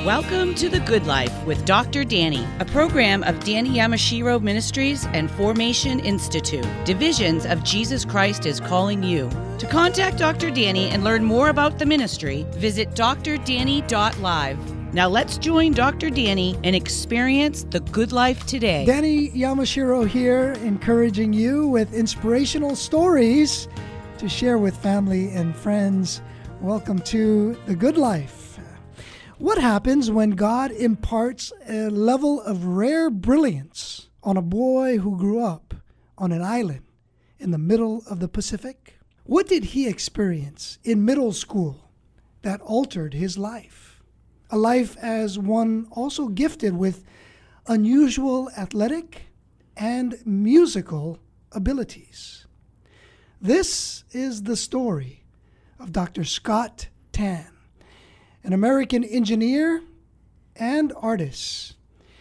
Welcome to The Good Life with Dr. Danny, a program of Danny Yamashiro Ministries and Formation Institute, divisions of Jesus Christ is Calling You. To contact Dr. Danny and learn more about the ministry, visit drdanny.live. Now let's join Dr. Danny and experience the good life today. Danny Yamashiro here, encouraging you with inspirational stories to share with family and friends. Welcome to The Good Life. What happens when God imparts a level of rare brilliance on a boy who grew up on an island in the middle of the Pacific? What did he experience in middle school that altered his life? A life as one also gifted with unusual athletic and musical abilities. This is the story of Dr. Scott Tan, an American engineer and artist,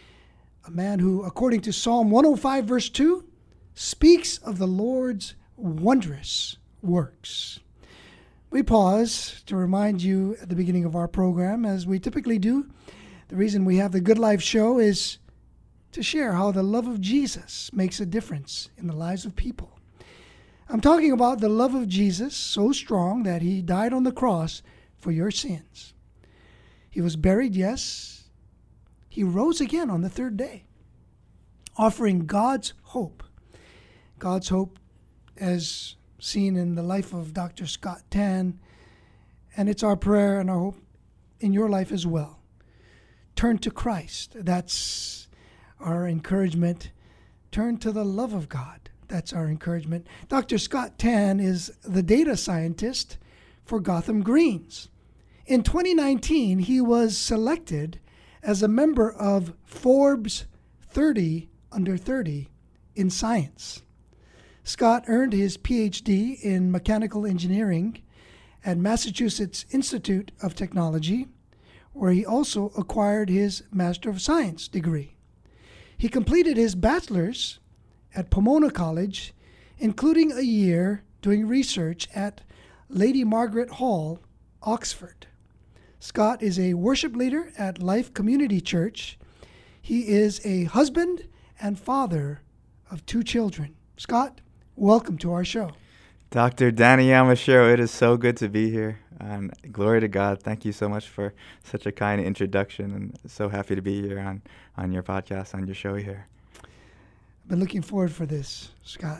a man who, according to Psalm 105, verse 2, speaks of the Lord's wondrous works. We pause to remind you at the beginning of our program, as we typically do. The reason we have the Good Life show is to share how the love of Jesus makes a difference in the lives of people. I'm talking about the love of Jesus, so strong that he died on the cross for your sins. He was buried, yes. He rose again on the third day, offering God's hope. God's hope as seen in the life of Dr. Scott Tan, and it's our prayer and our hope in your life as well. Turn to Christ. That's our encouragement. Turn to the love of God. That's our encouragement. Dr. Scott Tan is the data scientist for Gotham Greens. In 2019, he was selected as a member of Forbes 30 Under 30 in science. Scott earned his PhD in mechanical engineering at Massachusetts Institute of Technology, where he also acquired his Master of Science degree. He completed his bachelor's at Pomona College, including a year doing research at Lady Margaret Hall, Oxford. Scott is a worship leader at Life Community Church. He is a husband and father of 2 children. Scott, welcome to our show. Dr. Danny Yamashiro, it is so good to be here. And glory to God. Thank you so much for such a kind introduction. And so happy to be here on your podcast, on your show here. I've been looking forward for this, Scott.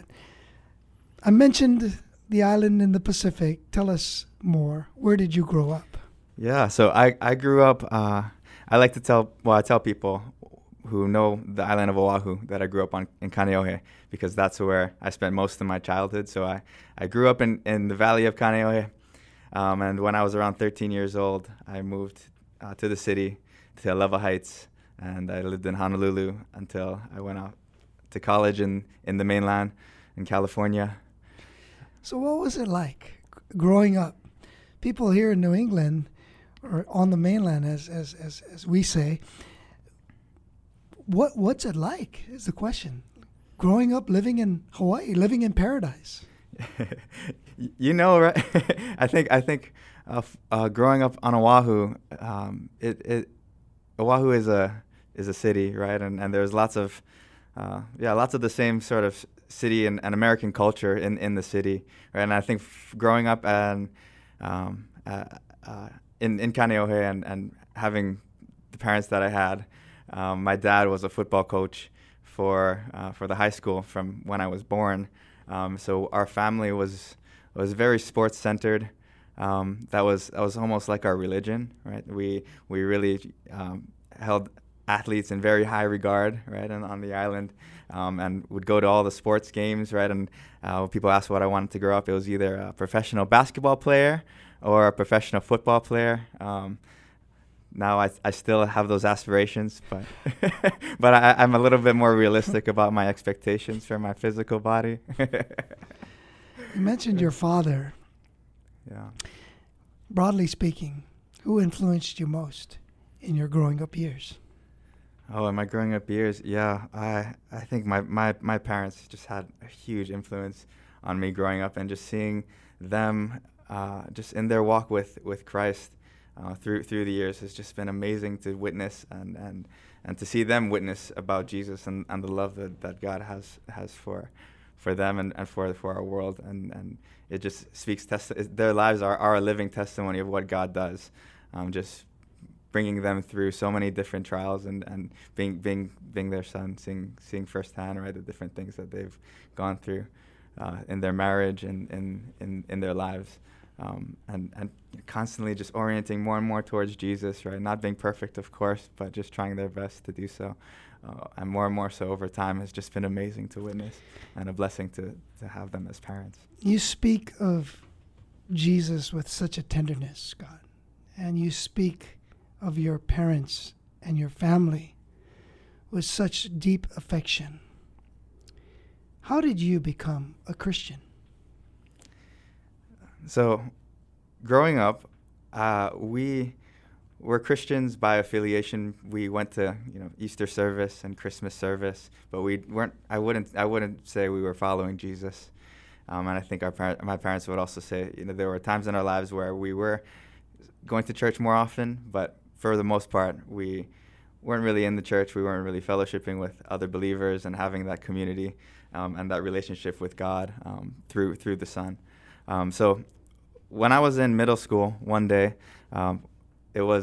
I mentioned the island in the Pacific. Tell us more. Where did you grow up? Yeah, so I grew up, I like to I tell people who know the island of Oahu that I grew up in Kaneohe, because that's where I spent most of my childhood. So I grew up in the valley of Kaneohe, and when I was around 13 years old, I moved to the city, to Aleva Heights, and I lived in Honolulu until I went out to college in the mainland in California. So what was it like growing up? People here in New England, or on the mainland, as we say, what's it like is the question. Growing up, living in Hawaii, living in paradise. You know, right? I think growing up on Oahu, Oahu is a city, right? And there's lots of the same sort of city and American culture in the city, right? And I think growing up and in Kaneohe and having the parents that I had, my dad was a football coach for the high school from when I was born. So our family was very sports centered. That was almost like our religion, right? We really held athletes in very high regard, right? And on the island, and would go to all the sports games, right? And when people asked what I wanted to grow up, it was either a professional basketball player or a professional football player. Now I still have those aspirations, but but I'm a little bit more realistic about my expectations for my physical body. You mentioned your father. Yeah. Broadly speaking, who influenced you most in your growing up years? Oh, in my growing up years, yeah, I think my parents just had a huge influence on me growing up, and just seeing them just in their walk with Christ, through the years has just been amazing to witness and to see them witness about Jesus and the love that God has for them and for our world, and it just speaks. Their lives are a living testimony of what God does, just bringing them through so many different trials and being their son, seeing firsthand, right, the different things that they've gone through in their marriage and in their lives, and constantly just orienting more and more towards Jesus, right, not being perfect, of course, but just trying their best to do so. And more so over time has just been amazing to witness and a blessing to have them as parents. You speak of Jesus with such a tenderness, Scott, and you speak of your parents and your family with such deep affection. How did you become a Christian? So, growing up, we were Christians by affiliation. We went to Easter service and Christmas service, but we weren't. I wouldn't say we were following Jesus. And I think my parents would also say, there were times in our lives where we were going to church more often, but for the most part, we weren't really in the church. We weren't really fellowshipping with other believers and having that community and that relationship with God through the Son. So when I was in middle school, one day, I was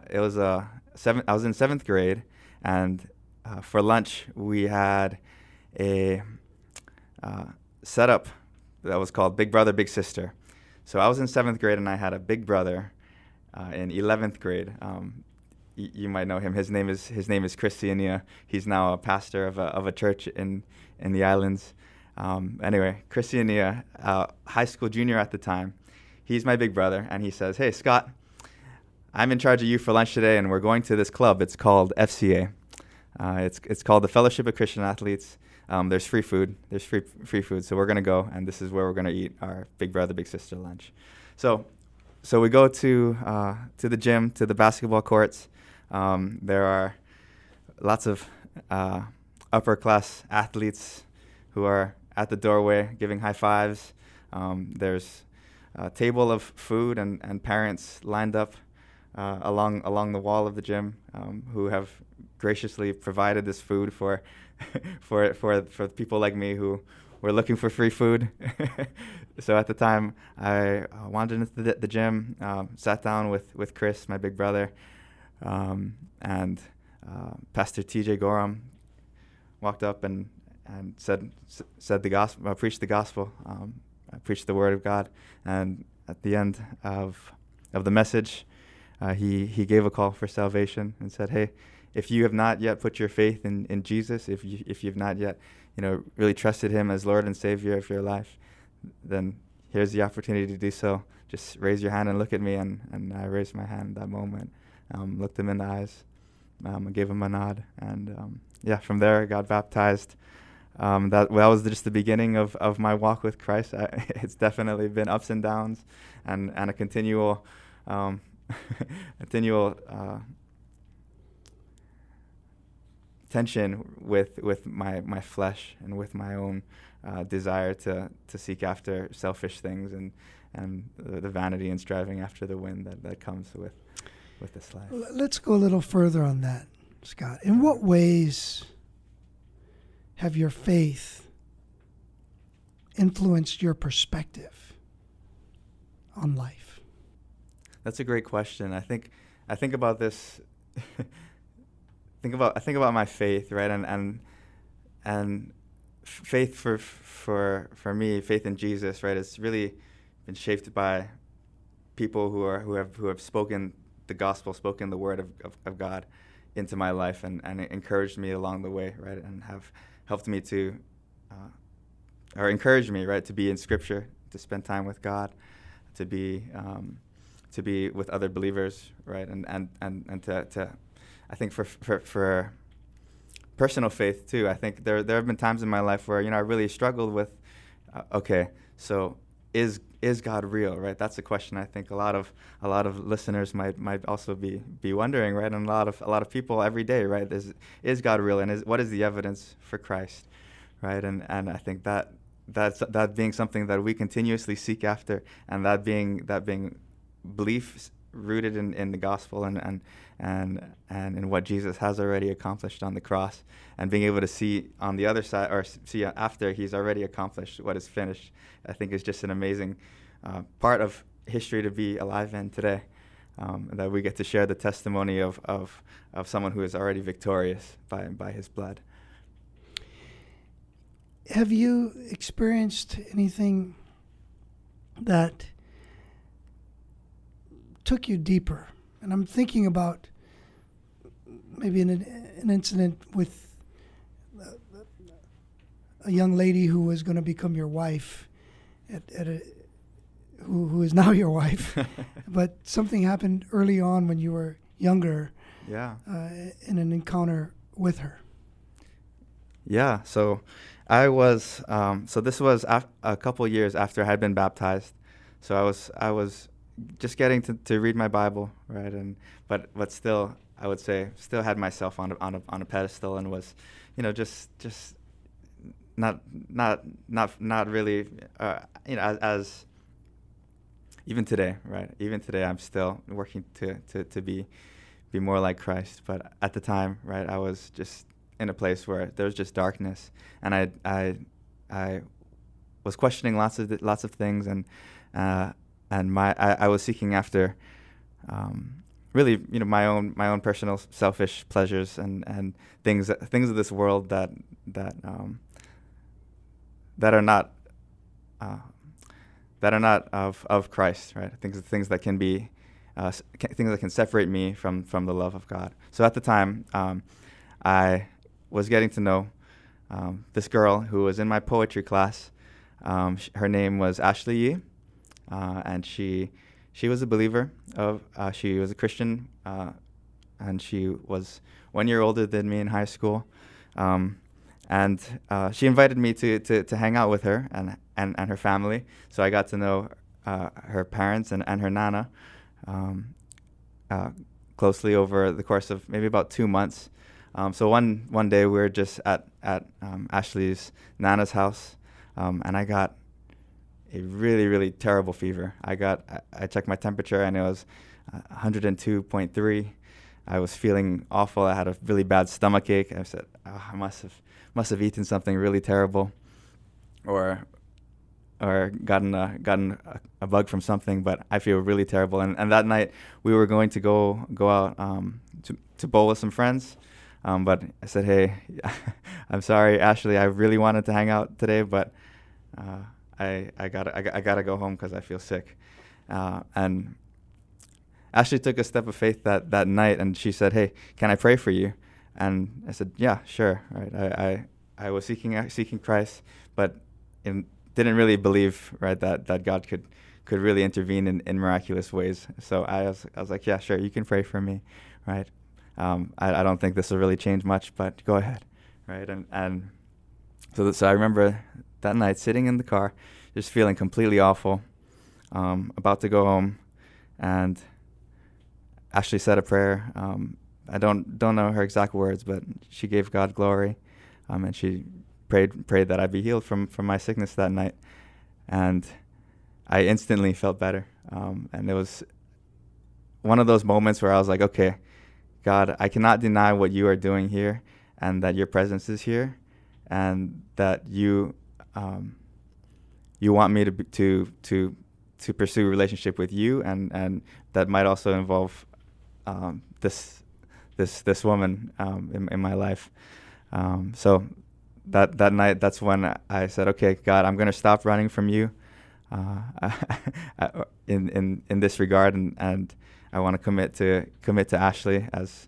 in 7th grade, and for lunch we had a setup that was called Big Brother, Big Sister. So I was in 7th grade, and I had a big brother in 11th grade. You might know him. His name is Chris Ciania. He's now a pastor of a church in the islands. Anyway, Chris Ciania, high school junior at the time, he's my big brother, and he says, "Hey, Scott, I'm in charge of you for lunch today, and we're going to this club. It's called FCA. It's called the Fellowship of Christian Athletes. There's free food. There's free food. So we're gonna go, and this is where we're gonna eat our Big Brother, Big Sister lunch." So we go to the gym, to the basketball courts. There are lots of upper class athletes who are at the doorway giving high fives. There's a table of food and parents lined up along the wall of the gym who have graciously provided this food for for people like me who were looking for free food. So at the time, I wandered into the gym, sat down with Chris, my big brother, and Pastor TJ Gorham walked up and said the gospel, preached the gospel, preached the word of God, and at the end of the message, he gave a call for salvation and said, "Hey, if you have not yet put your faith in Jesus, if you've not yet, really trusted Him as Lord and Savior of your life, then here's the opportunity to do so. Just raise your hand and look at me." And I raised my hand at that moment, looked him in the eyes, gave him a nod, and from there I got baptized. That was just the beginning of my walk with Christ. It's definitely been ups and downs, and a continual tension with my flesh and with my own desire to seek after selfish things and the vanity and striving after the wind that comes with this life. Let's go a little further on that, Scott. In what ways have your faith influenced your perspective on life? That's a great question. I think about this. I think about my faith, right? And faith for me, faith in Jesus, right? It's really been shaped by people who have spoken the gospel, spoken the word of God into my life, and encouraged me along the way, right? And have helped me to, or encouraged me, right, to be in Scripture, to spend time with God, to be with other believers, right? And to I think for personal faith too, I think there have been times in my life where I really struggled with, okay, so is God real, right? That's a question I think a lot of listeners might also be wondering, right? And a lot of people every day, right? Is God real, and what is the evidence for Christ, right? And I think that being something that we continuously seek after, and that being belief rooted in the gospel and in what Jesus has already accomplished on the cross, and being able to see on the other side, or see after he's already accomplished what is finished, I think is just an amazing part of history to be alive in today. That we get to share the testimony of someone who is already victorious by his blood. Have you experienced anything that took you deeper? And I'm thinking about maybe an incident with a young lady who was going to become your wife, who is now your wife, but something happened early on when you were younger. Yeah. In an encounter with her. Yeah. So I was. So this was a couple years after I had been baptized. So I was just getting to read my Bible, right? But still, I would say, still had myself on a pedestal, and was, just not really, as even today, right? Even today, I'm still working to be more like Christ. But at the time, right, I was just in a place where there was just darkness, and I was questioning lots of things, and I was seeking after, really, my own personal selfish pleasures and things of this world that are not of Christ, right? Things that can be things that can separate me from the love of God. So at the time, I was getting to know this girl who was in my poetry class. Her name was Ashley Yee, and she was a believer. She was a Christian, and she was 1 year older than me in high school. And she invited me to hang out with her and her family. So I got to know her parents and her nana closely over the course of maybe about 2 months. So one day we were just at Ashley's nana's house, and I got a really, really terrible fever. I checked my temperature, and it was 102.3. I was feeling awful. I had a really bad stomach ache. I said, I must have eaten something really terrible, or gotten a bug from something. But I feel really terrible. And that night we were going to go out to bowl with some friends. But I said, hey, I'm sorry, Ashley, I really wanted to hang out today, but I gotta go home because I feel sick. And Ashley took a step of faith that night, and she said, hey, can I pray for you? And I said, yeah, sure. Right. I was seeking Christ, but didn't really believe, right, that God could really intervene in miraculous ways. So I was like, yeah, sure, you can pray for me, right? I don't think this will really change much, but go ahead, right? And so I remember that night sitting in the car, just feeling completely awful, about to go home, and Ashley said a prayer. I don't know her exact words, but she gave God glory, and she prayed that I be healed from my sickness that night, and I instantly felt better. And it was one of those moments where I was like, okay, God, I cannot deny what you are doing here, and that your presence is here, and that you want me to pursue a relationship with you, and that might also involve this woman in my life. So that night, that's when I said, okay, God, I'm going to stop running from you in this regard, and I want to commit to Ashley as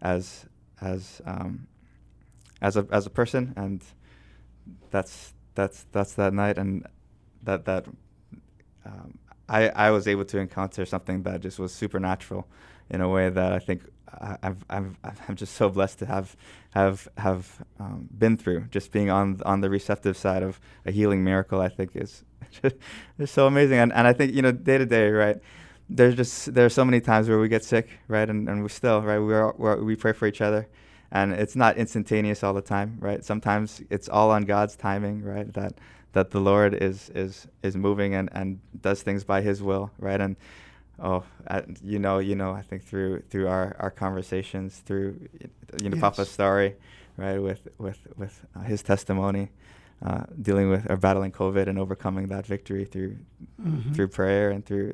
a person, and that's that night, and that I was able to encounter something that just was supernatural in a way that I think I'm just so blessed to have been through. Just being on the receptive side of a healing miracle, I think is just so amazing. And I think, day to day, right, there's so many times where we get sick, right, and we still, right, we pray for each other, and it's not instantaneous all the time, right. Sometimes it's all on God's timing, right, that the Lord is moving and does things by His will, right. And I think through our conversations, through Yes. Papa's story, right, with his testimony, dealing with or battling COVID and overcoming that victory through prayer and through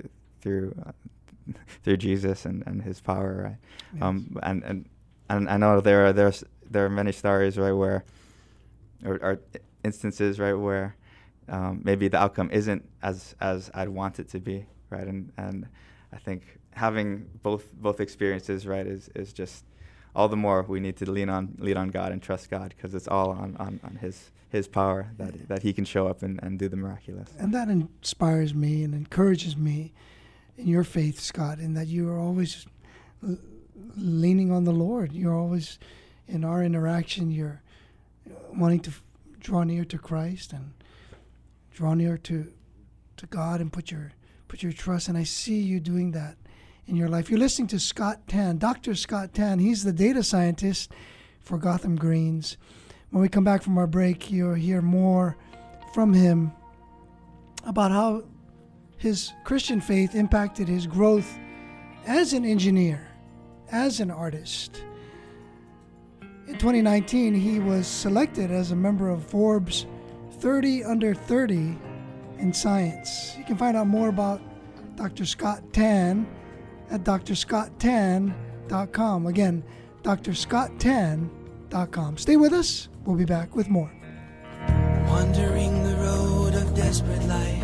Jesus and His power, right? Yes. And I know there are many stories, right, where or instances, right, where maybe the outcome isn't as I'd want it to be, right? And I think having both experiences, right, is just all the more we need to lean on God and trust God, because it's all on His power that He can show up and do the miraculous. And that inspires me and encourages me in your faith, Scott, in that you are always leaning on the Lord. You're always, in our interaction, you're wanting to draw near to Christ and draw near to God and put your trust. And I see you doing that in your life. You're listening to Scott Tan, Dr. Scott Tan. He's the data scientist for Gotham Greens. When we come back from our break, you'll hear more from him about how his Christian faith impacted his growth as an engineer, as an artist. In 2019, he was selected as a member of Forbes 30 Under 30 in science. You can find out more about Dr. Scott Tan at drscotttan.com. Again, drscotttan.com. Stay with us. We'll be back with more. Wandering the road of desperate life,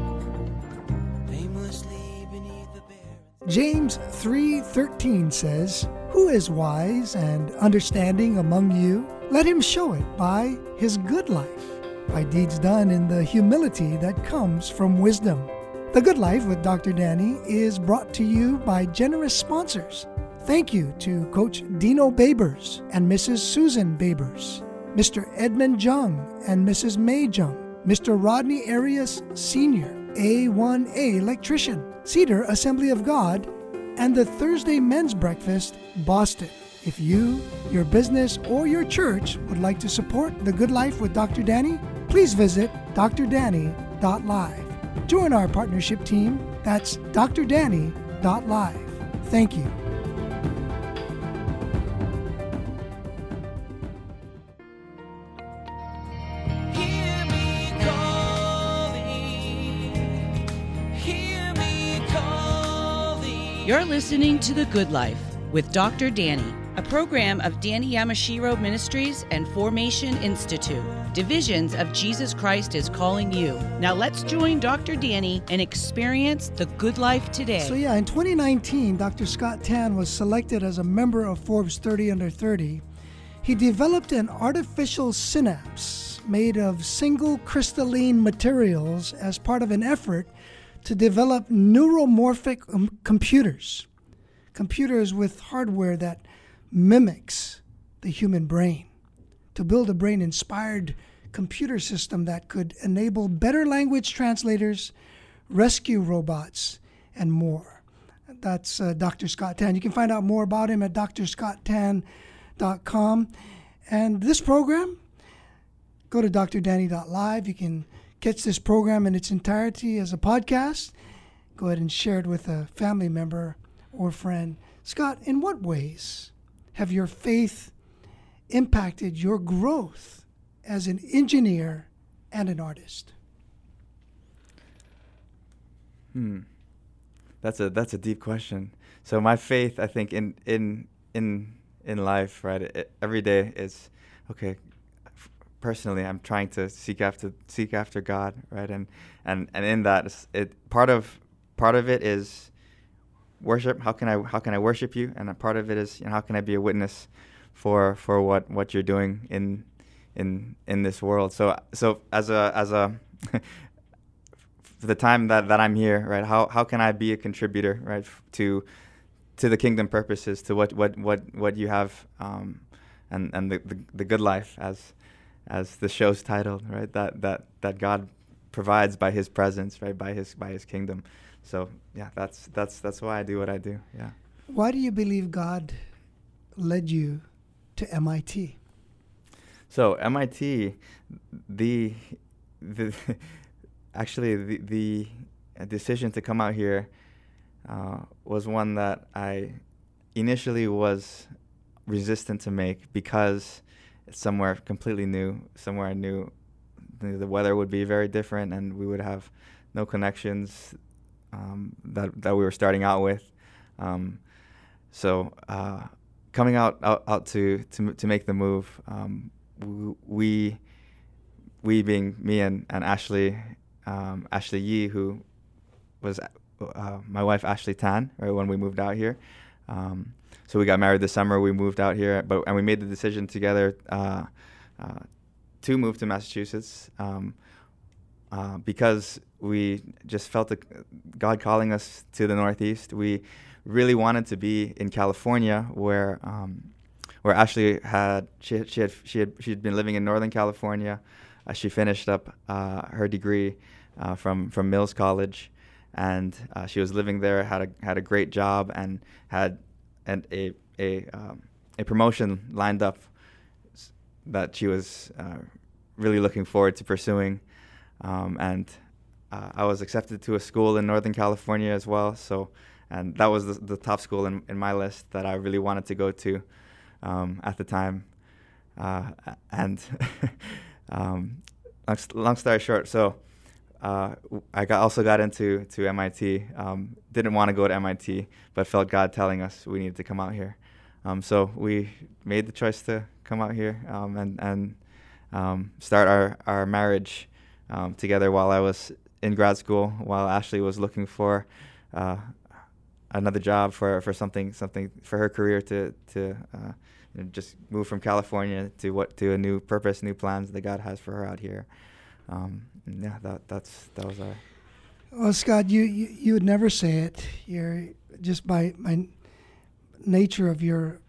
aimlessly beneath the bare. James 3:13 says, "Who is wise and understanding among you? Let him show it by his good life, by deeds done in the humility that comes from wisdom." The Good Life with Dr. Danny is brought to you by generous sponsors. Thank you to Coach Dino Babers and Mrs. Susan Babers, Mr. Edmund Jung and Mrs. May Jung, Mr. Rodney Arias Sr., A1A Electrician, Cedar Assembly of God, and the Thursday Men's Breakfast, Boston. If you, your business, or your church would like to support The Good Life with Dr. Danny, please visit drdanny.live. Join our partnership team. That's drdanny.live. Thank you. Hear me calling, hear me calling. You're listening to The Good Life with Dr. Danny, a program of Danny Yamashiro Ministries and Formation Institute. Divisions of Jesus Christ is calling you. Now let's join Dr. Danny and experience the good life today. So in 2019, Dr. Scott Tan was selected as a member of Forbes 30 Under 30. He developed an artificial synapse made of single crystalline materials as part of an effort to develop neuromorphic computers with hardware that mimics the human brain, to build a brain-inspired computer system that could enable better language translators, rescue robots, and more. That's Dr. Scott Tan. You can find out more about him at drscotttan.com. And this program, go to drdanny.live. You can catch this program in its entirety as a podcast. Go ahead and share it with a family member or friend. Scott, in what ways have your faith impacted your growth as an engineer and an artist? That's a deep question. So my faith, I think, in life, right, every day is okay. Personally, I'm trying to seek after God, right, and in that, part of it is worship. How can I worship you? And a part of it is, how can I be a witness for what you're doing in this world? So as a for the time that I'm here, right? How can I be a contributor, right, to the kingdom purposes, to what you have, and the good life, as the show's titled, right? That God provides by His presence, right, by His kingdom. So that's why I do what I do. Yeah. Why do you believe God led you to MIT? So MIT, the decision to come out here was one that I initially was resistant to make because it's somewhere completely new, somewhere I knew the weather would be very different and we would have no connections that we were starting out with. So coming out to make the move, we being me and Ashley Yee, who was my wife Ashley Tan, right, when we moved out here. So we got married this summer. We moved out here, and we made the decision together to move to Massachusetts because we just felt God calling us to the Northeast. We really wanted to be in California, where Ashley she'd been living in Northern California. She finished up her degree from Mills College, and she was living there. Had a great job and had a promotion lined up that she was really looking forward to pursuing, and I was accepted to a school in Northern California as well. So, and that was the top school in my list that I really wanted to go to at the time. And long story short, so I also got into MIT. Didn't want to go to MIT, but felt God telling us we needed to come out here. So we made the choice to come out here and start our marriage together while I was in grad school, while Ashley was looking for another job for something for her career to just move from California to a new purpose, new plans that God has for her out here. That was our. Well, Scott, you would never say it. You're just by nature of your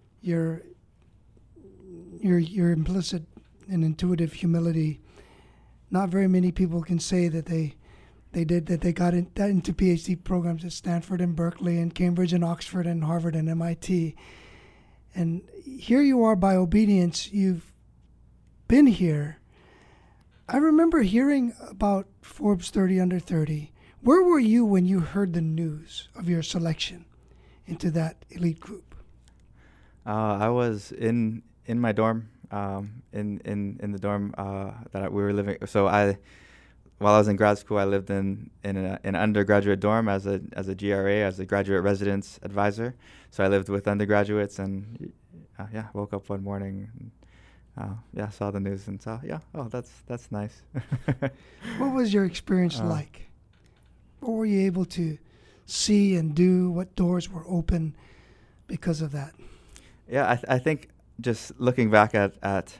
implicit and intuitive humility. Not very many people can say that they got into PhD programs at Stanford and Berkeley and Cambridge and Oxford and Harvard and MIT. And here you are by obedience. You've been here. I remember hearing about Forbes 30 Under 30. Where were you when you heard the news of your selection into that elite group? I was in my dorm, in the dorm that we were living. So while I was in grad school, I lived in an undergraduate dorm as a GRA, as a graduate residence advisor. So I lived with undergraduates, and woke up one morning, and, saw the news and saw, that's nice. What was your experience like? What were you able to see and do? What doors were open because of that? Yeah, I think just looking back at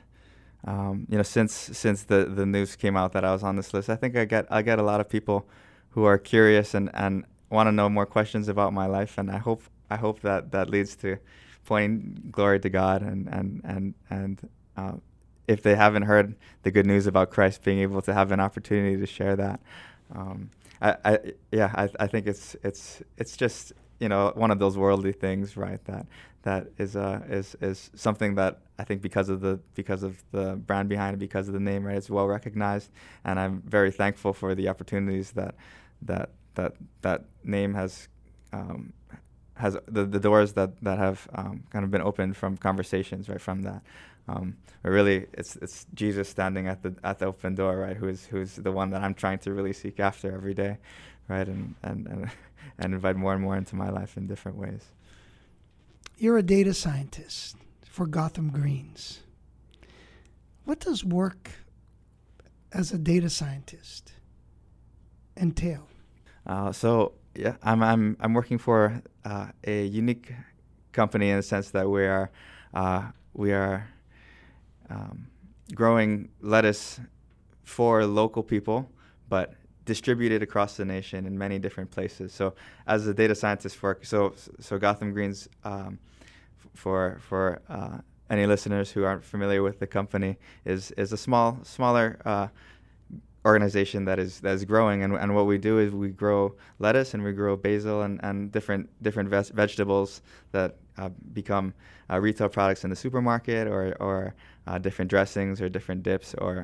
since the news came out that I was on this list, I think I get a lot of people who are curious and want to know more questions about my life, and I hope that leads to pointing glory to God and if they haven't heard the good news about Christ, being able to have an opportunity to share that. I think it's just one of those worldly things, right? That is something that I think because of the brand behind it, because of the name, right, it's well recognized, and I'm very thankful for the opportunities that name has the doors that have kind of been opened from conversations, right, from that. But really, it's Jesus standing at the open door, right, who's the one that I'm trying to really seek after every day, right, and invite more and more into my life in different ways. You're a data scientist for Gotham Greens. What does work as a data scientist entail? I'm working for a unique company in the sense that we are growing lettuce for local people, but distributed across the nation in many different places. So as a data scientist so Gotham Greens, for any listeners who aren't familiar with the company, is a smaller organization that is growing, and what we do is we grow lettuce and we grow basil and different vegetables that become retail products in the supermarket or different dressings or different dips or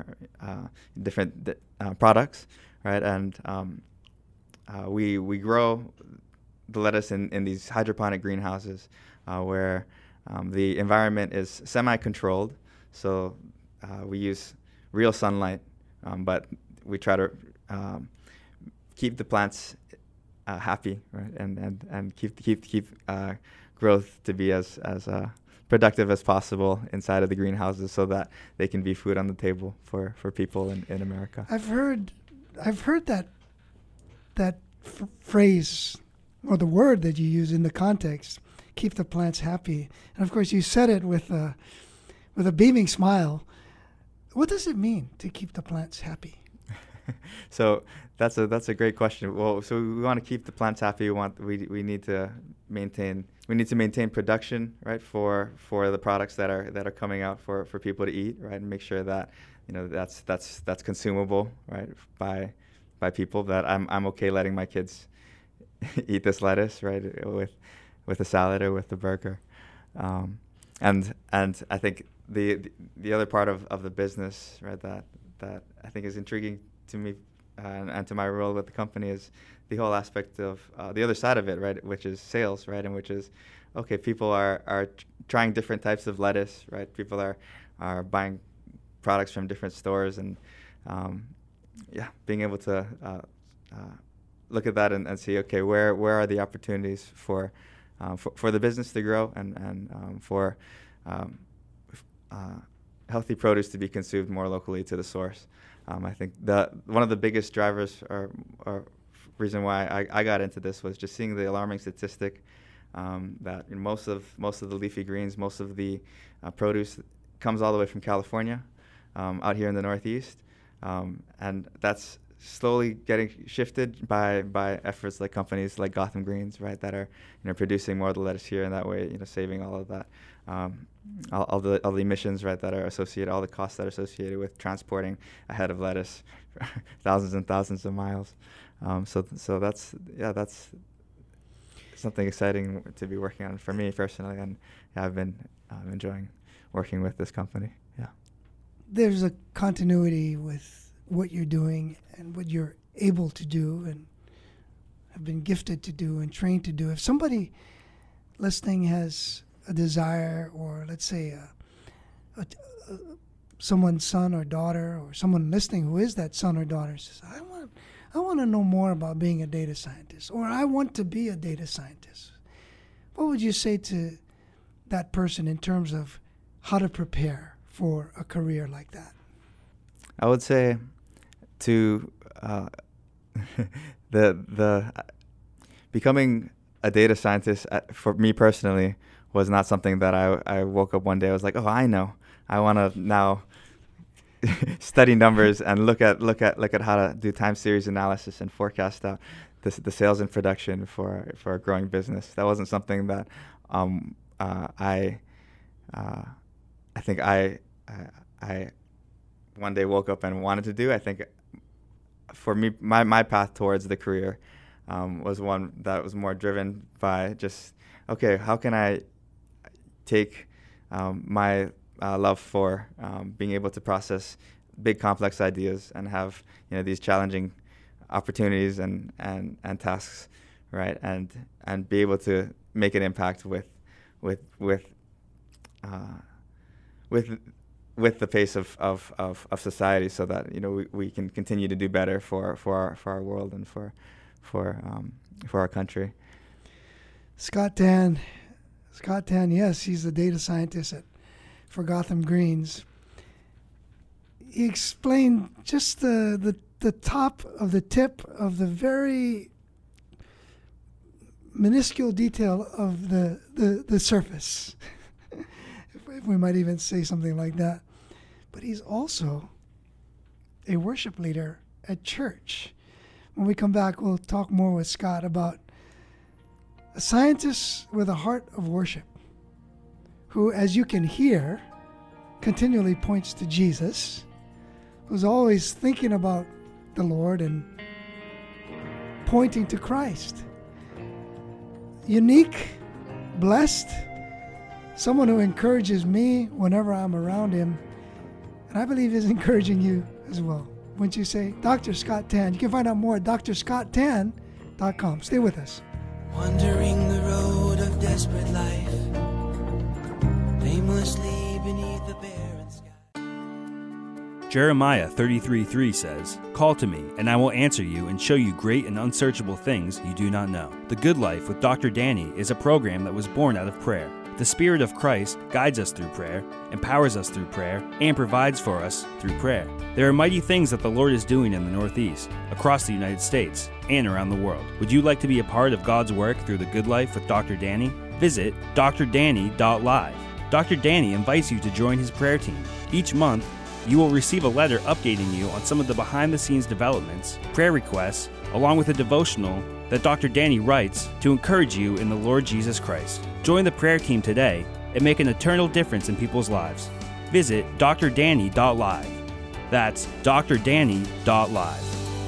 different products, right? And we grow the lettuce in these hydroponic greenhouses where the environment is semi-controlled. So we use real sunlight, but we try to keep the plants happy, right, and keep growth to be as productive as possible inside of the greenhouses, so that they can be food on the table for people in America. I've heard that phrase or the word that you use in the context, keep the plants happy, and of course you said it with a beaming smile. What does it mean to keep the plants happy? So that's a great question. Well, so we want to keep the plants happy. We need to maintain production, right, for the products that are coming out for people to eat, right, and make sure that that's consumable, right, by people. That I'm okay letting my kids eat this lettuce, right, with a salad or with the burger, and I think the other part of the business, right, that I think is intriguing to me and to my role with the company is the whole aspect of the other side of it, right, which is sales, right, and which is, okay, people are trying different types of lettuce, right, people are buying products from different stores, and being able to look at that and see, okay, where are the opportunities for the business to grow and for healthy produce to be consumed more locally to the source. I think one of the biggest drivers or reason why I got into this was just seeing the alarming statistic that most of the leafy greens, most of the produce comes all the way from California out here in the Northeast, and that's slowly getting shifted by efforts like companies like Gotham Greens, right, that are producing more of the lettuce here, and that way saving all of that. All the emissions, right, that are associated, all the costs that are associated with transporting a head of lettuce thousands and thousands of miles. So that's something exciting to be working on for me personally, and I've been enjoying working with this company. Yeah. There's a continuity with what you're doing and what you're able to do and have been gifted to do and trained to do. If somebody listening has a desire, or let's say someone's son or daughter, or someone listening who is that son or daughter, says, I want to know more about being a data scientist, or I want to be a data scientist, what would you say to that person in terms of how to prepare for a career like that? I would say to the becoming a data scientist for me personally was not something that I woke up one day. I was like, oh, I know. I want to now study numbers and look at how to do time series analysis and forecast out the sales and production for a growing business. That wasn't something that I think I one day woke up and wanted to do. I think for me, my path towards the career was one that was more driven by just, okay, how can I take my love for being able to process big complex ideas and have these challenging opportunities and tasks, right, and be able to make an impact with the pace of society, so that we can continue to do better for our world and for our country. Scott Tan, yes, he's the data scientist for Gotham Greens. He explained just the top of the tip of the very minuscule detail of the surface, if we might even say something like that. But he's also a worship leader at church. When we come back, we'll talk more with Scott about a scientist with a heart of worship, who, as you can hear, continually points to Jesus, who's always thinking about the Lord and pointing to Christ. Unique, blessed, someone who encourages me whenever I'm around him, and I believe is encouraging you as well. Wouldn't you say? Dr. Scott Tan. You can find out more at drscotttan.com. Stay with us. Wandering the road of desperate life, aimlessly beneath the barren sky. Jeremiah 33:3 says, "Call to me, and I will answer you and show you great and unsearchable things you do not know." The Good Life with Dr. Danny is a program that was born out of prayer. The Spirit of Christ guides us through prayer, empowers us through prayer, and provides for us through prayer. There are mighty things that the Lord is doing in the Northeast, across the United States, and around the world. Would you like to be a part of God's work through the Good Life with Dr. Danny? Visit drdanny.live. Dr. Danny invites you to join his prayer team. Each month, you will receive a letter updating you on some of the behind-the-scenes developments, prayer requests, along with a devotional that Dr. Danny writes to encourage you in the Lord Jesus Christ. Join the prayer team today and make an eternal difference in people's lives. Visit drdanny.live. That's drdanny.live.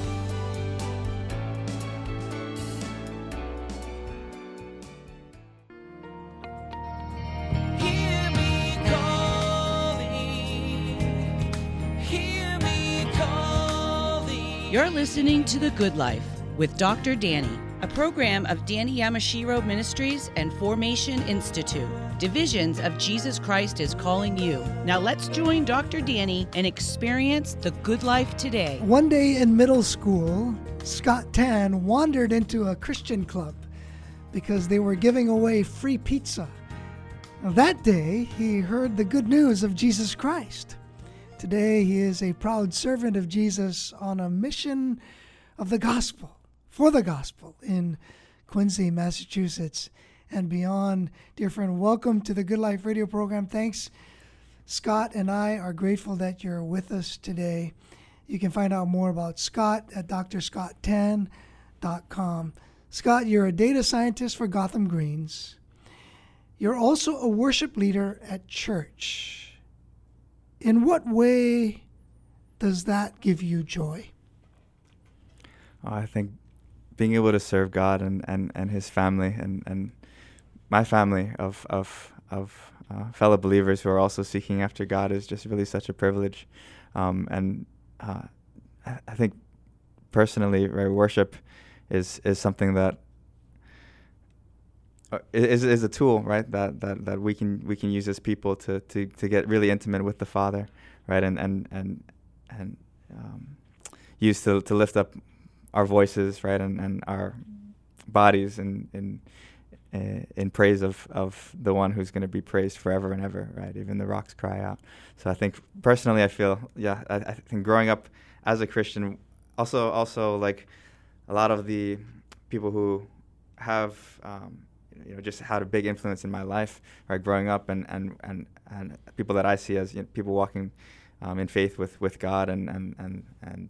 Hear me calling. You're listening to The Good Life with Dr. Danny, a program of Danny Yamashiro Ministries and Formation Institute. Divisions of Jesus Christ is calling you. Now let's join Dr. Danny and experience the good life today. One day in middle school, Scott Tan wandered into a Christian club because they were giving away free pizza. Now, that day, he heard the good news of Jesus Christ. Today, he is a proud servant of Jesus on a mission of the gospel, for the gospel, in Quincy, Massachusetts, and beyond. Dear friend, welcome to the Good Life radio program. Thanks. Scott and I are grateful that you're with us today. You can find out more about Scott at drscotttan.com. Scott, you're a data scientist for Gotham Greens. You're also a worship leader at church. In what way does that give you joy? I think being able to serve God and His family and my family of fellow believers who are also seeking after God is just really such a privilege. I think personally, right, worship is something that is a tool, right, that we can use as people to get really intimate with the Father, right, and use to lift up our voices, right, and our bodies in praise of the one who's going to be praised forever and ever, right? Even the rocks cry out. So I think personally, I feel, I think growing up as a Christian, also like a lot of the people who have just had a big influence in my life, right? Growing up and people that I see as people walking in faith with God and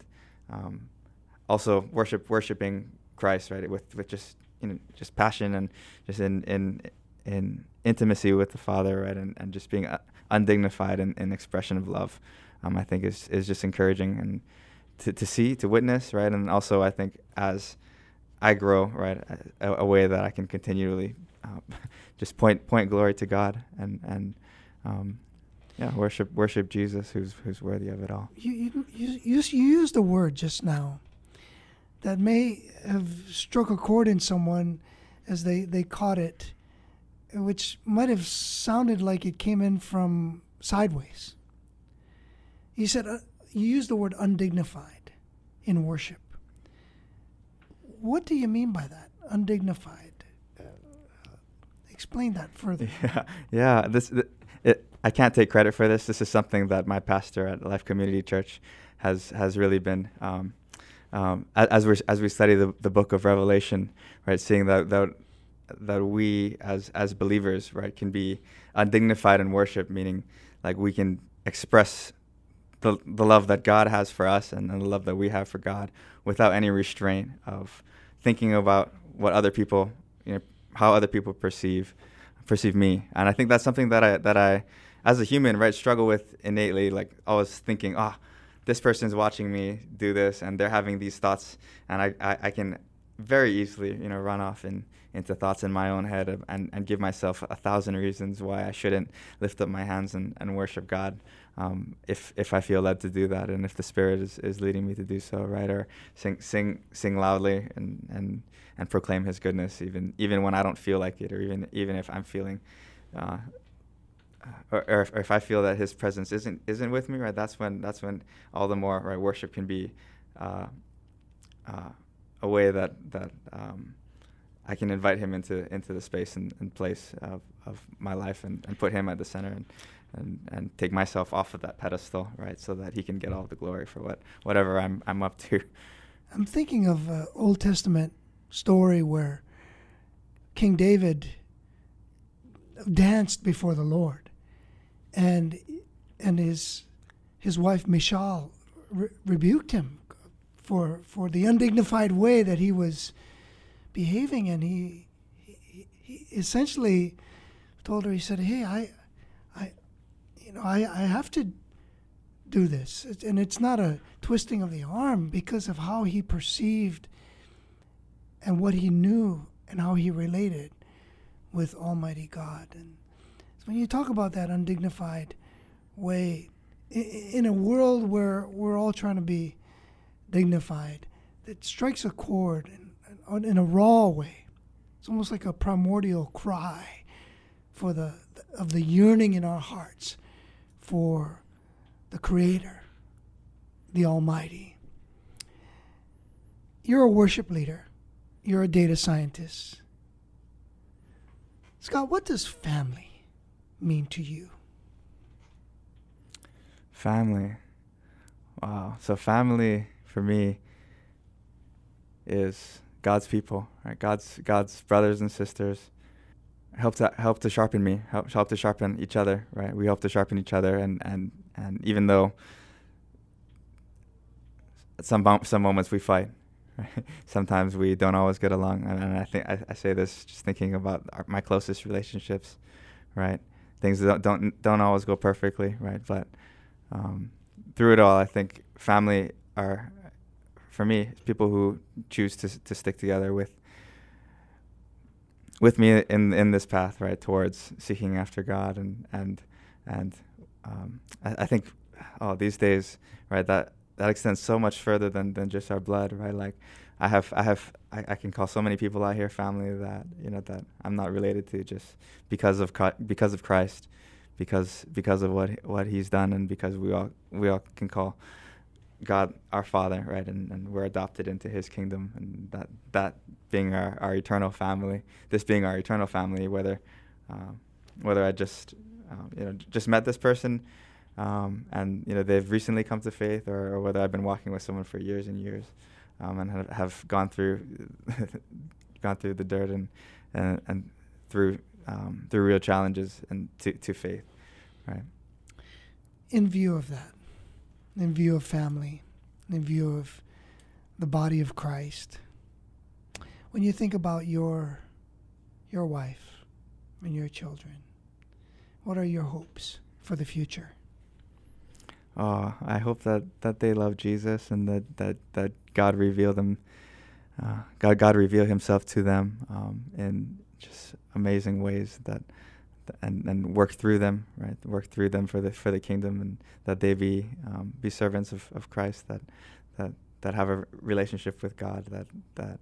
also worshiping Christ, right? With just just passion and just in intimacy with the Father, right? And just being undignified in expression of love, I think is just encouraging and to see, to witness, right? And also I think as I grow, right, a way that I can continually just point glory to God and worship Jesus, who's worthy of it all. You used a word just now that may have struck a chord in someone as they caught it, which might have sounded like it came in from sideways. You said you used the word undignified in worship. What do you mean by that, undignified? Explain that further. Yeah. I can't take credit for this. This is something that my pastor at Life Community Church has really been. As we study the book of Revelation, right, seeing that we as believers, right, can be undignified in worship, meaning like we can express the love that God has for us and the love that we have for God without any restraint of thinking about what other people, how other people perceive me. And I think that's something that I as a human, right, struggle with innately, like always thinking, this person's watching me do this and they're having these thoughts, and I can very easily, run off into thoughts in my own head and give myself 1,000 reasons why I shouldn't lift up my hands and worship God, if I feel led to do that, and if the Spirit is leading me to do so, right? Or sing loudly and proclaim His goodness, even when I don't feel like it, or even if I'm feeling, or if I feel that His presence isn't with me, right? That's when all the more, right, worship can be a way that I can invite Him into the space and place of my life, and put Him at the center, and take myself off of that pedestal, right, so that He can get all the glory for whatever I'm up to. I'm thinking of an Old Testament story where King David danced before the Lord, and his wife Michal rebuked him for the undignified way that he was behaving, and he essentially told her, he said, "Hey, I have to do this, and it's not a twisting of the arm, because of how he perceived and what he knew and how he related with Almighty God." And so when you talk about that undignified way, in a world where we're all trying to be dignified, it strikes a chord in a raw way. It's almost like a primordial cry for the yearning in our hearts for the Creator, the Almighty. You're a worship leader. You're a data scientist. Scott, what does family mean to you? Family. Wow. So family for me is God's people, right? God's brothers and sisters. Help to sharpen me. Help to sharpen each other, right? We help to sharpen each other, and even though at some moments we fight, right? Sometimes we don't always get along, and I think I say this just thinking about my closest relationships, right? Things don't always go perfectly, right? But through it all, I think family are, for me, people who choose to stick together with me in this path, right, towards seeking after God, and I think these days, right, that extends so much further than just our blood, right? Like I can call so many people out here family that that I'm not related to, just because of Christ, because of what He's done, and because we all can call God our Father, right, and we're adopted into His kingdom, and that being our eternal family. This being our eternal family, whether I just met this person, and they've recently come to faith, or whether I've been walking with someone for years and years, and have gone through the dirt and through real challenges and to faith, right. In view of that, in view of family, in view of the body of Christ, when you think about your wife and your children, what are your hopes for the future? I hope that they love Jesus, and that God reveal them, God reveal Himself to them in just amazing ways, and work through them, right? Work through them for the kingdom, and that they be servants of Christ, that have a relationship with God that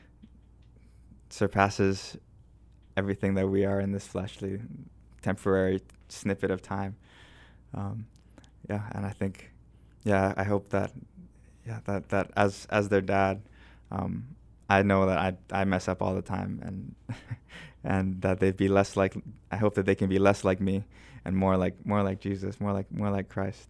surpasses everything that we are in this fleshly, temporary snippet of time. And I think, I hope that as their dad, I know that I mess up all the time, and that they'd be less like. I hope that they can be less like me, and more like Jesus, more like Christ,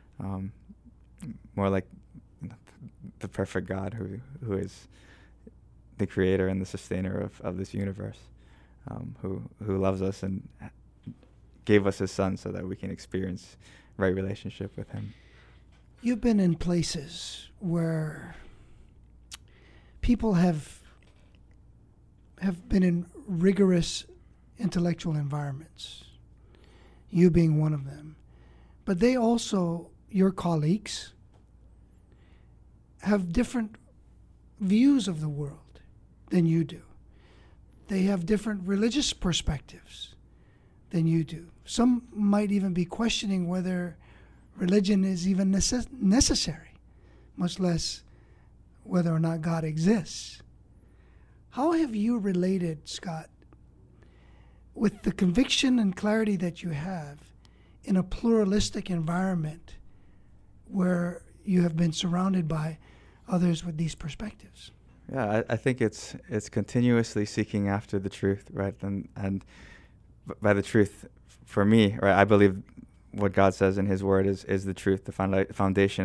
more like the perfect God who is the creator and the sustainer of this universe, who loves us and gave us His Son so that we can experience right relationship with Him. You've been in places where people have been in rigorous intellectual environments, you being one of them. But they also, your colleagues, have different views of the world. than you do. They have different religious perspectives than you do. Some might even be questioning whether religion is even necessary, much less whether or not God exists. How have you related, Scott, with the conviction and clarity that you have in a pluralistic environment where you have been surrounded by others with these perspectives? Yeah, I think it's continuously seeking after the truth, right? And by the truth, for me, right, I believe what God says in His Word is the truth. The foundation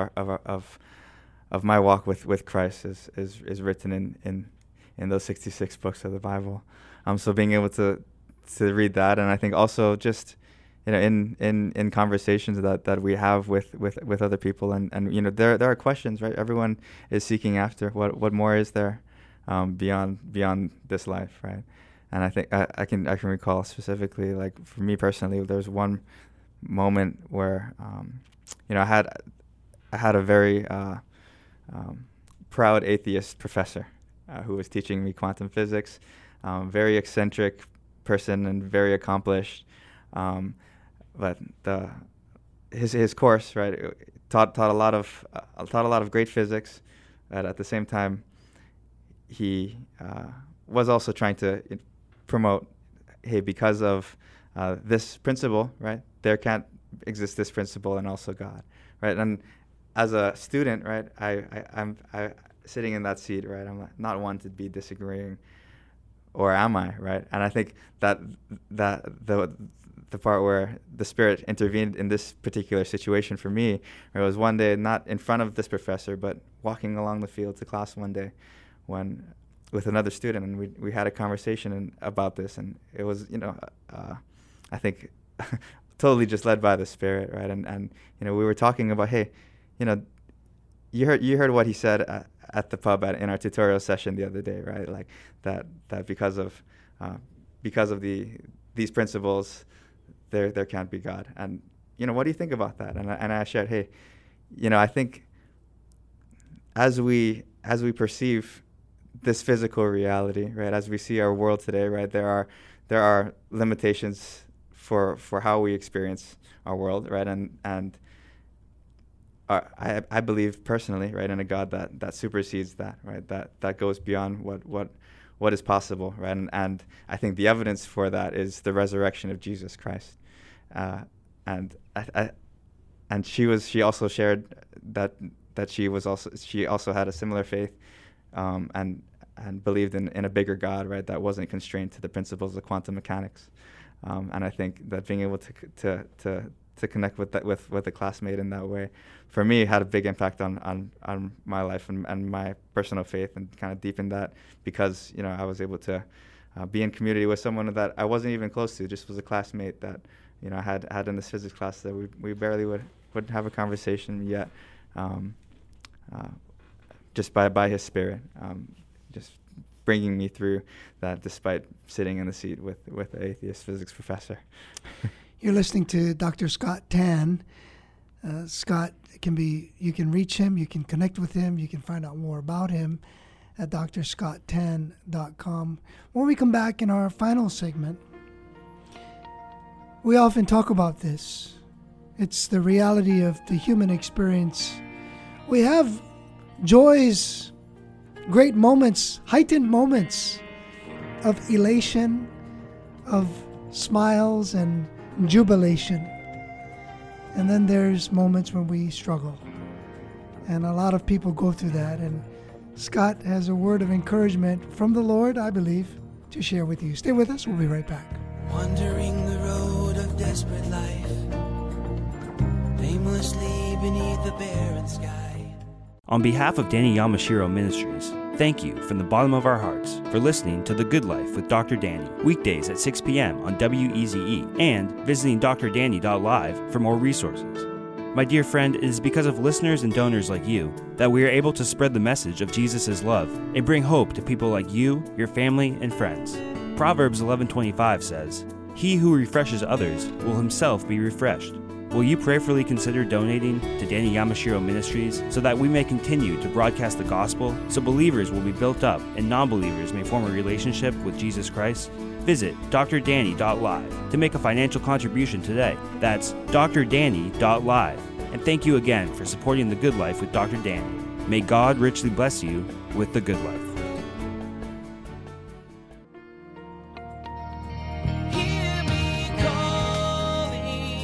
of my walk with Christ is written in those 66 books of the Bible. So being able to read that, and I think also just in conversations that we have with other people, and there are questions, right? Everyone is seeking after what more is there beyond this life, right? And I think I can recall specifically, like for me personally, there's one moment where I had a very proud atheist professor who was teaching me quantum physics, very eccentric person and very accomplished. But his course, right, taught a lot of great physics, but at the same time, he was also trying to promote, hey, because of this principle, right, there can't exist this principle and also God, right? And as a student, right, I'm sitting in that seat, right, I'm not one to be disagreeing, or am I, right? And I think that the part where the Spirit intervened in this particular situation for me, it was one day, not in front of this professor, but walking along the field to class one day with another student, and we had a conversation about this, and it was, I think totally just led by the Spirit, right? And we were talking about, hey, you heard what he said at the pub in our tutorial session the other day, right? Like that because of these principles, there can't be God. And what do you think about that? And I shared, hey, I think as we perceive this physical reality, right, as we see our world today, right, there are limitations for how we experience our world, right, and I believe personally, right, in a God that supersedes that, right, that goes beyond what is possible, right, and I think the evidence for that is the resurrection of Jesus Christ, and she also shared that she also had a similar faith, and believed in a bigger God, right, that wasn't constrained to the principles of quantum mechanics, and I think that being able to connect with a classmate in that way, for me, had a big impact on my life and my personal faith, and kind of deepened that because I was able to be in community with someone that I wasn't even close to, just was a classmate that I had in this physics class that we barely would have a conversation yet, just by His Spirit, just bringing me through that despite sitting in the seat with an atheist physics professor. You're listening to Dr. Scott Tan. Scott you can reach him, you can connect with him, you can find out more about him at drscotttan.com. When we come back in our final segment, we often talk about this. It's the reality of the human experience. We have joys, great moments, heightened moments of elation, of smiles and jubilation. And then there's moments when we struggle. And a lot of people go through that. And Scott has a word of encouragement from the Lord, I believe, to share with you. Stay with us. We'll be right back. Wandering the road of desperate life, aimlessly beneath the barren sky. On behalf of Danny Yamashiro Ministries, thank you from the bottom of our hearts for listening to The Good Life with Dr. Danny, weekdays at 6 p.m. on WEZE, and visiting drdanny.live for more resources. My dear friend, it is because of listeners and donors like you that we are able to spread the message of Jesus' love and bring hope to people like you, your family, and friends. Proverbs 11:25 says, "He who refreshes others will himself be refreshed." Will you prayerfully consider donating to Danny Yamashiro Ministries so that we may continue to broadcast the gospel, so believers will be built up and non-believers may form a relationship with Jesus Christ? Visit drdanny.live to make a financial contribution today. That's drdanny.live. And thank you again for supporting The Good Life with Dr. Danny. May God richly bless you with The Good Life. Hear me calling.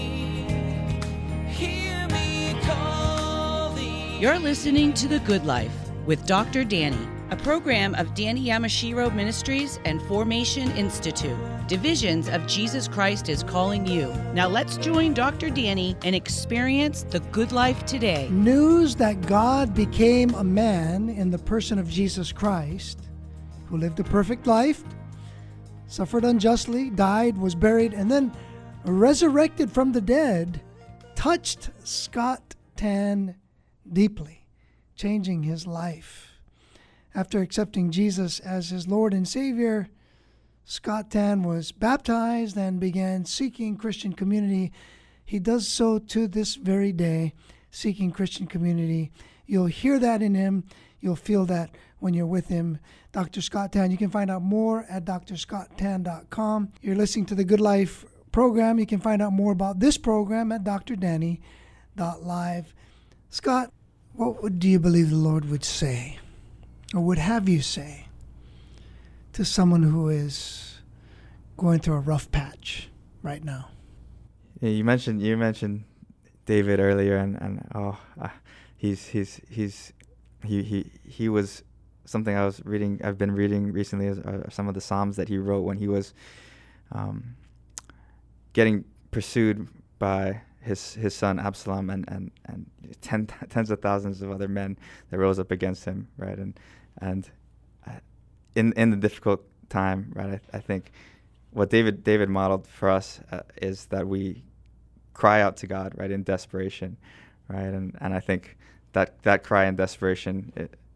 Hear me calling. You're listening to The Good Life with Dr. Danny, a program of Danny Yamashiro Ministries and Formation Institute. Divisions of Jesus Christ is calling you. Now let's join Dr. Danny and experience the good life today. News that God became a man in the person of Jesus Christ, who lived a perfect life, suffered unjustly, died, was buried, and then resurrected from the dead, touched Scott Tan deeply, changing his life. After accepting Jesus as his Lord and Savior, Scott Tan was baptized and began seeking Christian community. He does so to this very day, seeking Christian community. You'll hear that in him. You'll feel that when you're with him. Dr. Scott Tan, you can find out more at drscotttan.com. You're listening to the Good Life program. You can find out more about this program at drdanny.live. Scott, what do you believe the Lord would say, or would have you say, to someone who is going through a rough patch right now? Yeah, you mentioned David earlier, and he was something I've been reading recently, are some of the Psalms that he wrote when he was getting pursued by his son Absalom and tens of thousands of other men that rose up against him, right? And in the difficult time, right? I think what David modeled for us is that we cry out to God, right, in desperation, right? And I think that cry in desperation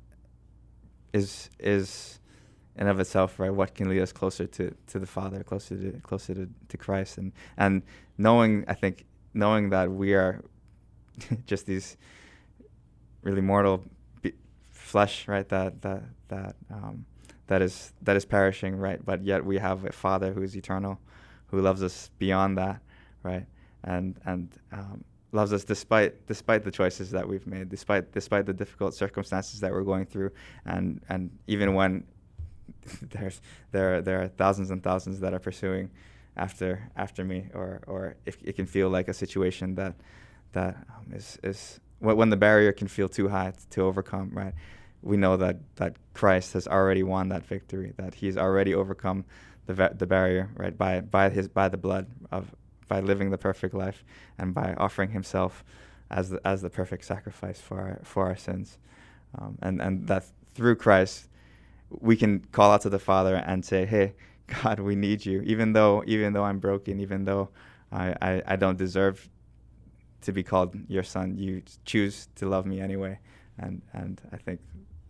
is in of itself, right, what can lead us closer to the Father, closer to Christ, and knowing that we are just these really mortal flesh, right, that is perishing, right, but yet we have a Father who is eternal, who loves us beyond that, right, and loves us despite the choices that we've made, despite the difficult circumstances that we're going through, and even when there are thousands and thousands that are pursuing after me, or if it can feel like a situation that is when the barrier can feel too high to overcome, right? We know that Christ has already won that victory, that He's already overcome the barrier, right, by the blood by living the perfect life and by offering Himself as the perfect sacrifice for our sins, and that through Christ we can call out to the Father and say, "Hey, God, we need You. Even though I'm broken, even though I don't deserve to be called Your son, You choose to love me anyway." And I think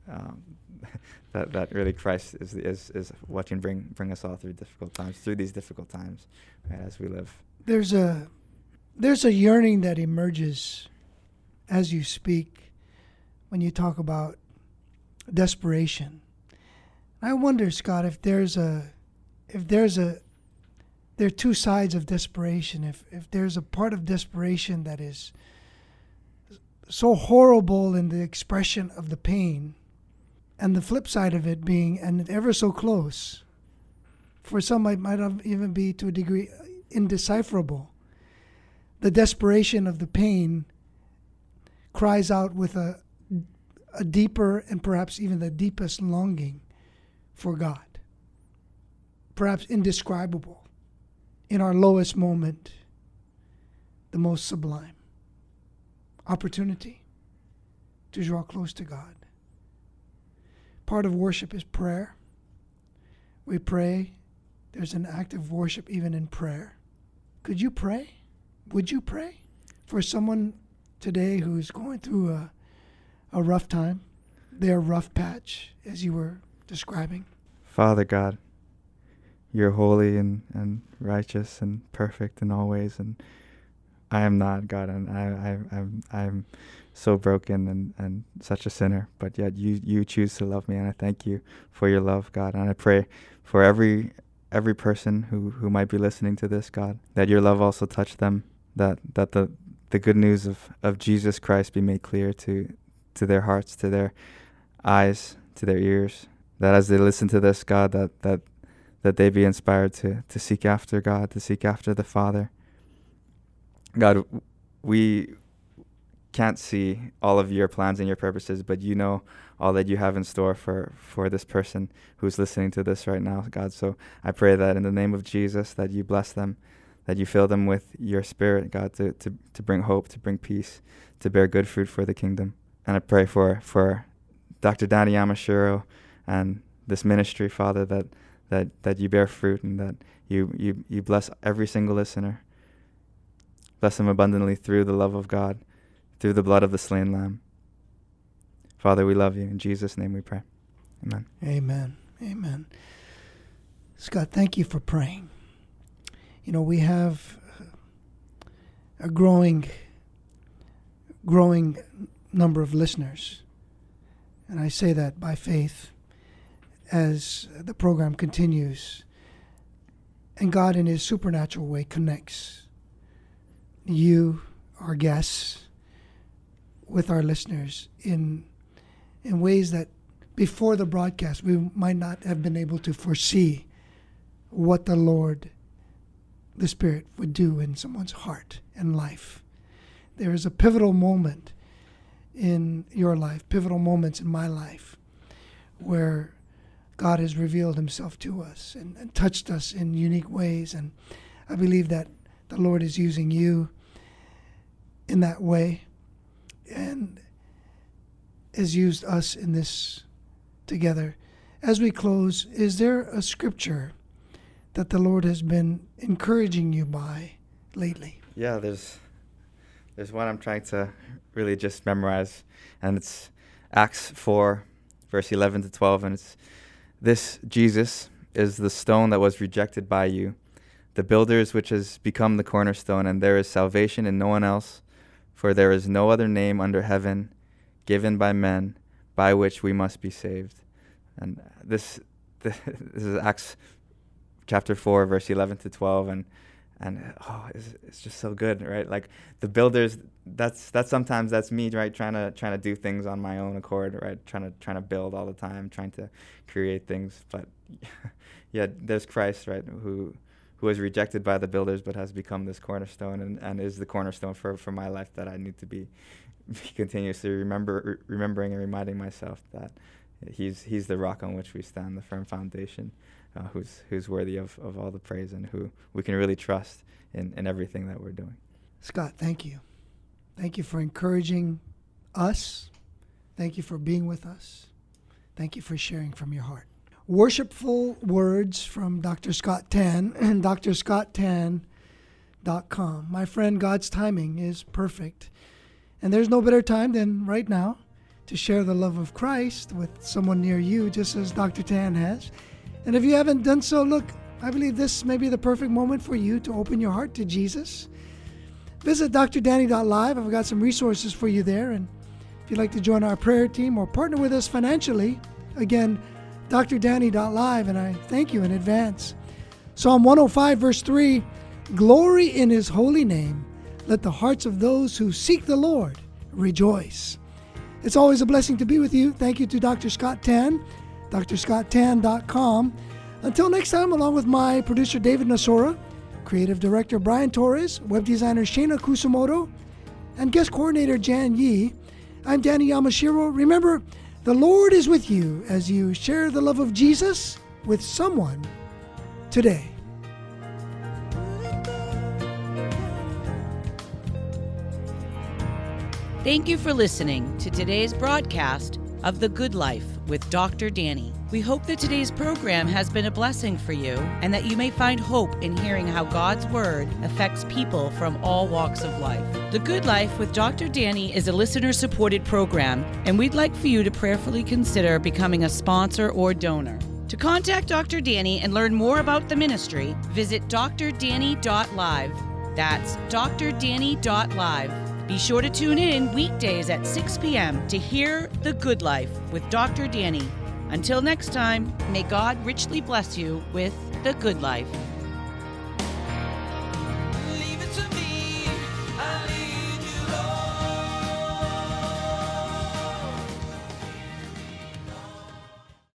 that really Christ is what can bring us all through these difficult times, right, as we live. There's a yearning that emerges as you speak when you talk about desperation. I wonder, Scott, if there are two sides of desperation. If there's a part of desperation that is so horrible in the expression of the pain, and the flip side of it being, and ever so close, for some it might even be to a degree indecipherable. The desperation of the pain cries out with a deeper and perhaps even the deepest longing for God, perhaps indescribable. In our lowest moment, the most sublime opportunity to draw close to God. Part of worship is prayer. We pray. There's an act of worship even in prayer. Could you pray? Would you pray for someone today who's going through a rough time, their rough patch, as you were describing? Father God, You're holy and righteous and perfect in all ways, and I am not, God, and I'm so broken and such a sinner, but yet you choose to love me, and I thank you for your love, God. And I pray for every person who might be listening to this, God, that your love also touch them, that the good news of Jesus Christ be made clear to their hearts, to their eyes, to their ears, that as they listen to this, God, that they be inspired to seek after God, to seek after the Father. God, we can't see all of your plans and your purposes, but you know all that you have in store for this person who's listening to this right now, God. So I pray that in the name of Jesus, that you bless them, that you fill them with your Spirit, God, to bring hope, to bring peace, to bear good fruit for the kingdom. And I pray for Dr. Danny Yamashiro and this ministry, Father, that you bear fruit, and that you bless every single listener. Bless them abundantly through the love of God, through the blood of the slain Lamb. Father, we love you. In Jesus' name we pray. Amen. Amen. Amen. Scott, thank you for praying. You know, we have a growing number of listeners, and I say that by faith as the program continues, and God in his supernatural way connects you, our guests, with our listeners in ways that before the broadcast we might not have been able to foresee what the Lord, the Spirit, would do in someone's heart and life. There is a pivotal moment in your life, pivotal moments in my life, where God has revealed himself to us and touched us in unique ways. And I believe that the Lord is using you in that way and has used us in this together. As we close, is there a scripture that the Lord has been encouraging you by lately? Yeah, there's one I'm trying to really just memorize, and it's Acts 4, verse 11 to 12, and it's, "This Jesus is the stone that was rejected by you, the builders, which has become the cornerstone, and there is salvation in no one else, for there is no other name under heaven given by men by which we must be saved." And this is Acts chapter 4, verse 11 to 12, and it's just so good, right? Like the builders, that's sometimes that's me, right? Trying to do things on my own accord, right? Trying to build all the time, trying to create things. But yeah, there's Christ, right? Who was rejected by the builders, but has become this cornerstone, and is the cornerstone for my life, that I need to be continuously remembering and reminding myself that he's the rock on which we stand, the firm foundation, who's worthy of all the praise, and who we can really trust in everything that we're doing. Scott, thank you. Thank you for encouraging us. Thank you for being with us. Thank you for sharing from your heart. Worshipful words from Dr. Scott Tan and drscotttan.com. My friend, God's timing is perfect. And there's no better time than right now to share the love of Christ with someone near you, just as Dr. Tan has. And if you haven't done so, look, I believe this may be the perfect moment for you to open your heart to Jesus. Visit drdanny.live. I've got some resources for you there. And if you'd like to join our prayer team or partner with us financially, again, drdanny.live, and I thank you in advance. Psalm 105, verse 3, "Glory in his holy name. Let the hearts of those who seek the Lord rejoice." It's always a blessing to be with you. Thank you to Dr. Scott Tan, drscotttan.com. Until next time, along with my producer David Nasora, creative director Brian Torres, web designer Shana Kusumoto, and guest coordinator Jan Yee, I'm Danny Yamashiro. Remember, the Lord is with you as you share the love of Jesus with someone today. Thank you for listening to today's broadcast of The Good Life with Dr. Danny. We hope that today's program has been a blessing for you, and that you may find hope in hearing how God's Word affects people from all walks of life. The Good Life with Dr. Danny is a listener-supported program, and we'd like for you to prayerfully consider becoming a sponsor or donor. To contact Dr. Danny and learn more about the ministry, visit drdanny.live. That's drdanny.live. Be sure to tune in weekdays at 6 p.m. to hear The Good Life with Dr. Danny. Until next time, may God richly bless you with The Good Life.